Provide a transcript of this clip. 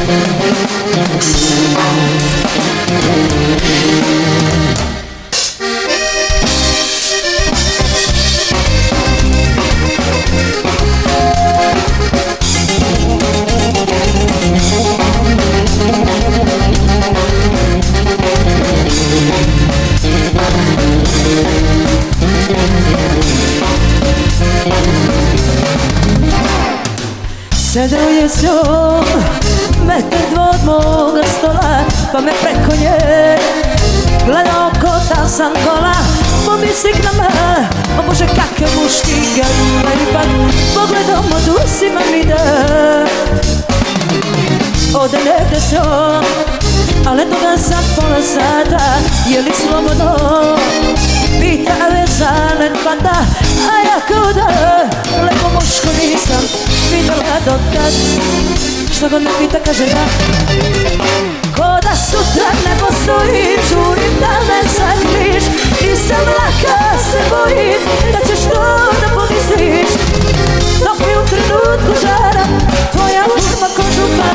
Sedeo je s njom metar dva od moga stola, pa me preko nje gledao ko da sam gola. Pomisli k nama, o Bože kakav muški gel, ipak pogledom od usima mi da ode negde s njom, ali eto ga sad pola sata, je li slobodno? Pita vezane hvata, a ja kao da lepo muško nisam videla do tad. Što god me pita kaže da, ko da sutra ne postojim, žurim da me zagriš, i sa mraka se bojim da ćeš to da pomisliš. Dok mi u trenutku žara tvoja urma ko župa,